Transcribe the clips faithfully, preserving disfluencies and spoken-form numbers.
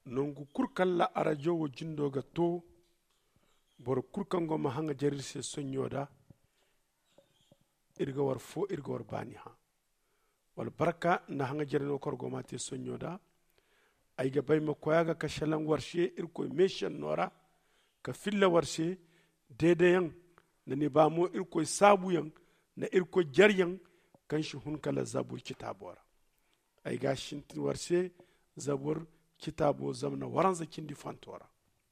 nongu kurkalla ara jowo jindoga to bor kurkango ma hanga jarirse sonyoda irga war fo irga war bani ha wal barka na hanga jarino korgo ma te sonyoda ay ga bayma koyaga ka shalan warshe irko meshan nora ka filla warshe dede yang na ni bamo irko sabu yang na irko jar yang kan shi hun kala zabur kitabora ay ga shintin warshe zabur kitabo zamna waranza kindi fantora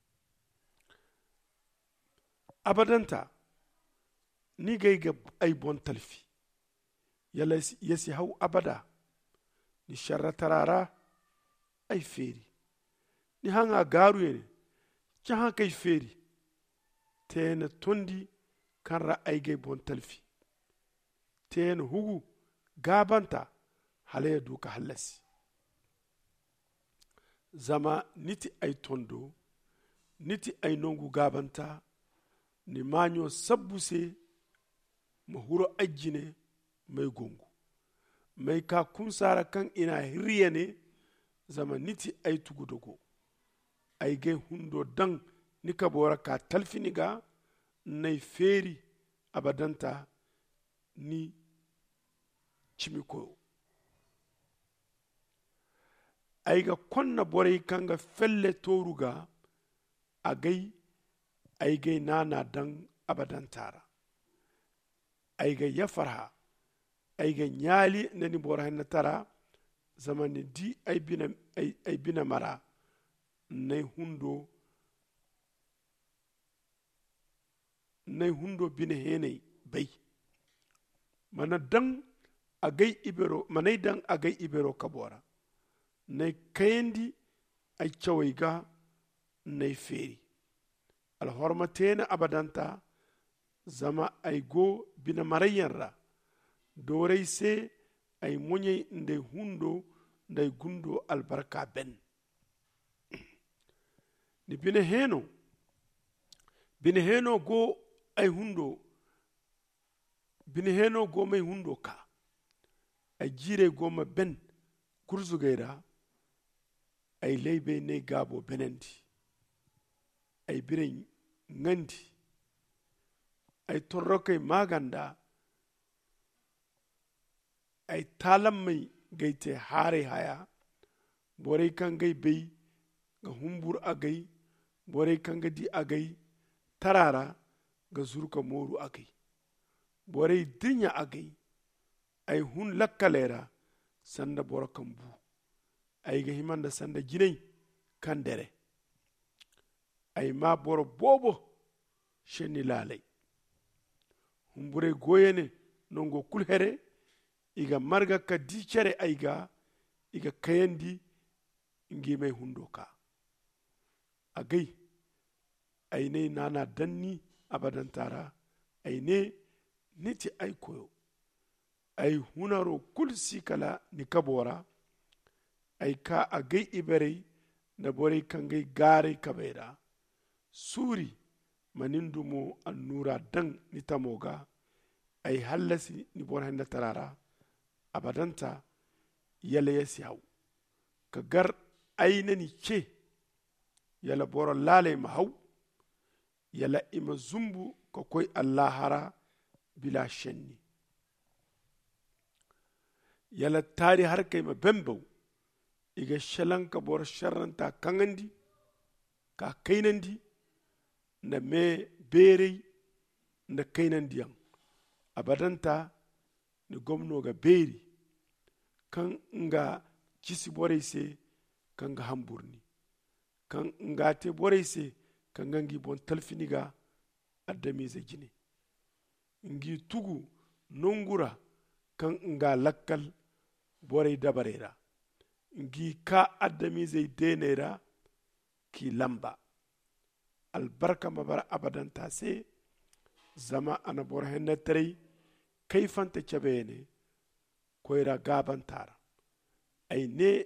abadanta ni gay ga ay bon talfi yala yasi haw abada ni sharra tarara ay feri ni hanga garu yene ci han kay feri tena tondi kan ra ay gay bon talfi tena hugu gabanta halaya duka halasi zama niti ay tondo niti ay nongu gabanta ni manyo sabbuse mahuro ajjine mai gongu mai ka kunsara kan ina hiriya ne zama niti ay tugudogo ay ge hundo dan ni ka bora ka talfiniga nay feri abadanta ni chimiko ay ga konna boray kanga felle toruga agay ay gay nana dan abadantara ay ga yafarha ay ga nyali nani bora hanna tara zamani di ay bina ay, ay bina mara nay hundo nay hundo bina henay bay mana dan agay ibero manay dan agay ibero kabora nay kayandi ay chawayga nay feri al hormatena abadanta zama ay go bina marayanra doray se ay moñey nde hundo nday gundo albarka ben ni bina heno bina heno go ay hundo bina heno go may hundo ka ay jire go ma ben kurzugayra ay leybe ne gabo benendi ay bire ngandi ay torrokay maganda ay talammay gayte hare haya boray kan gay bey ga humbur agay boray kan ga di agay tarara ga zurka moru agay boray dinya agay ay hun lakkalera sanda bora kambu ay ga himanda sanda jinay kan dere ay ma boro bobo shenni lalay humbure goyene nongo kulhere iga marga ka di cere ayga iga kayandi ngi may hundo ka agay ay ne nana danni abadantara ay ne niti ay koyo ay hunaro kul sikala ni kabora ay ka agay iberey na boray kangay gare kabera suri manindumo annura dan ni tamoga ay hallasi ni bor handa tarara abadanta yala yasi haw ka gar aynani ce yala boro lale ma haw yala ima zumbu ko koy allahara bila shenni yala tari har kay ma bembaw iga shalanka bor sharranta kangandi ka kaynandi na me berey na kaynandiyan abadanta ni gomno ga beri kan nga kisi borey se kan nga hamburni kan nga te borey se kan nga ngi bon talfiniga adamize jine ngi tugu nongura kan nga lakkal borey dabarera ngi ka adamize denera ki lamba albarka mabara abadanta se zama ana bor henna terey kayfanta cabene koyra gabantara ay ne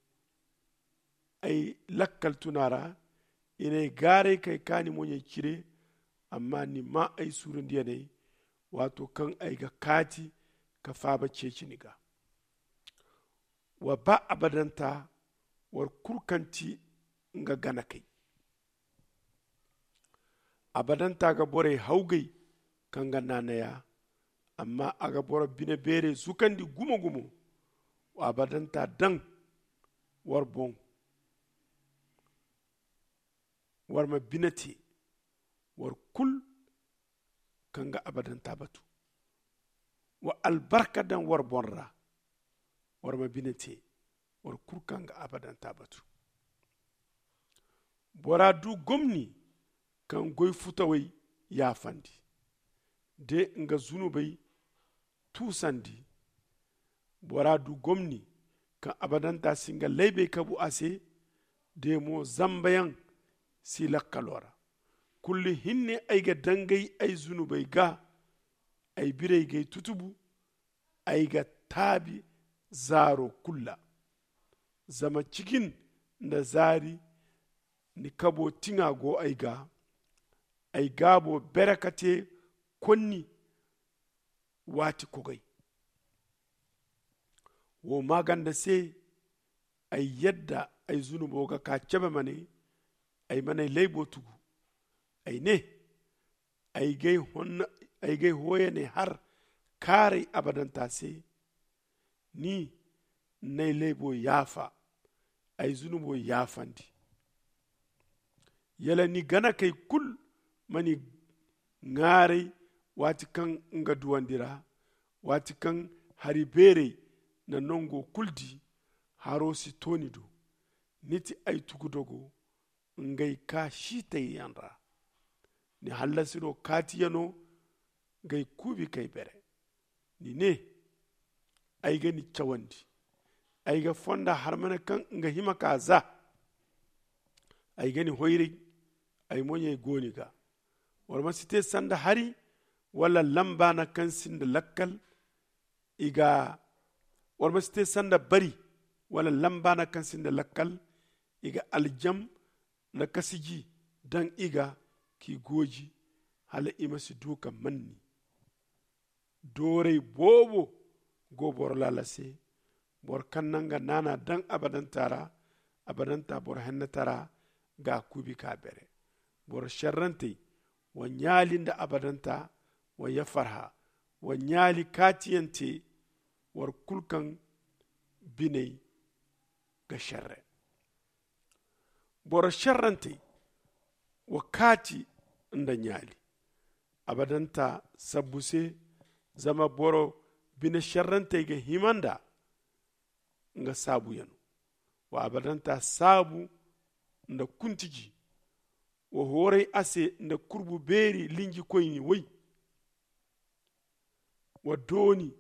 ay lakkal tunara ine gare kay kani moñe cire amma ni ma ay surundiyane wato kan ay ga kati ka faba ceciniga wa ba abadanta war kurkanti nga gana kai abadanta ga bore haugai kan ga nanaya amma aga bora bine bere sukandi gumo gumo abadanta dan war bon war ma binati war kul kan ga abadanta batu wa albarka dan war bonra war ma binati war kul kan ga abadanta batu bora du gomni kan goy futawai ya fandi de nga zunubai tusandi bora du gomni kan abadanta singa laibe kabu ase de mo zambayan si lakkalora kulli hinne ay ga dangay ay zunubai ga ay birai gay tutubu ay ga tabi zaro kulla zama cikin da zari ni kabo tinga go ay ga ay gabo berakate konni wati kogai wo maganda se ay yadda ay zunubo ga ka cebe mane ay mane leybo tugu ay ne ay gay honna ay gay hoyene har kare abadanta se ni nay leybo yafa ay zunubo yafandi yala ni gana kay kul mani ngare wati kan nga duwandira wati kan hari bere na nongo kuldi haro si toni do niti ay tugudogo ngay ka shite yanra ni hallasiro kati yano ngay kubi kay bere ni ne ay ga ni chawandi ay ga fonda harmana kan nga hima kaza ay ga ni hoyri ay monye goni ga warma site sanda hari wala lamba na kan sinda lakkal iga warma site sanda bari wala lamba na kan sinda lakkal iga aljam na kasiji dan iga ki goji hala ima si duka manni dore bobo go bor lalase bor kannanga nana dan abadan tara abadan ta bor henna tara ga kubi ka bere bor sharrante wa nyalinda abadanta wa ya farha wa nyali katiyante war kulkan binai ga sharre bor sharrante wa kati inda nyali abadanta sabuse zama boro bine sharrante ga himanda nga sabu yanu wa abadanta sabu nda kuntiji wa hore ase nda kurbu beri linji koyni wai wa doni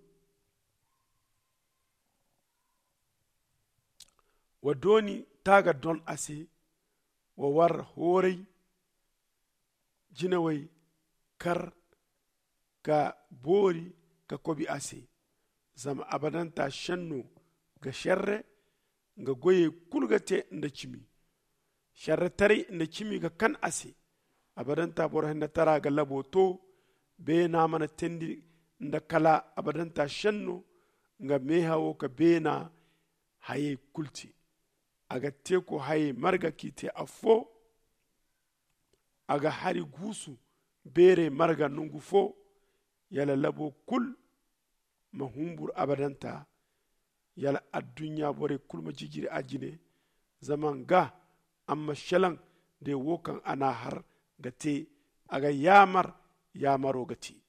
wa doni taga don ase wa war hore jinawai kar ka bori ka kobi ase zama abadanta shanno ga sharre nga goye kulgate nda cimi sharre tari nda cimi ga kan ase abadanta bor henda tara ga labo to be na mana tendi nda kala abadanta shanno nga mehawo ka bena haye kulti aga teko haye marga kite afo aga hari gusu bere marga nungu fo yala labo kul mahumbur abadanta yala addunya bore kulma jijiri ajine zaman ga amma shalan de wokan ana har gate aga yamar yamaro gati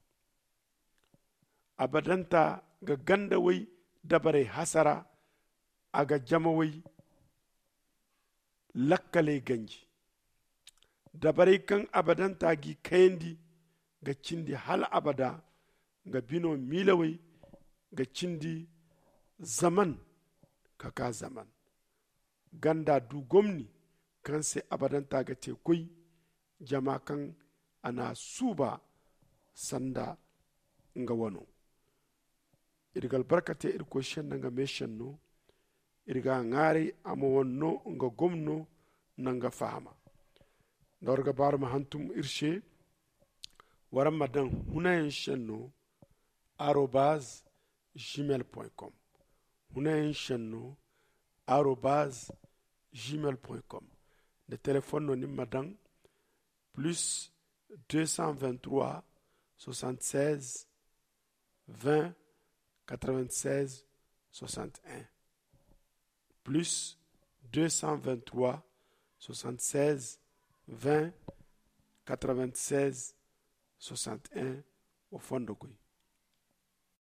abadanta ga ganda wai dabare hasara aga jama wai lakkale ganji dabare kan abadanta gi kayandi ga cindi hal abada ga bino milawai ga cindi zaman kaka zaman ganda du gomni kan se abadanta ga te koi jama kan ana suba sanda nga wano irgal barkate irko shen nga meshen no irga ngari amo wonno nga gomno nanga fahama dorga bar ma hantum irshe waram madan hunayen shenno arobase gmail point com hunayen shenno arobase gmail point com. Le téléphone non madame plus deux cent vingt-trois soixante-seize vingt quatre-vingt-seize soixante et un. Plus deux cent vingt-trois soixante-seize vingt quatre-vingt-seize soixante et un au fond de Gouy.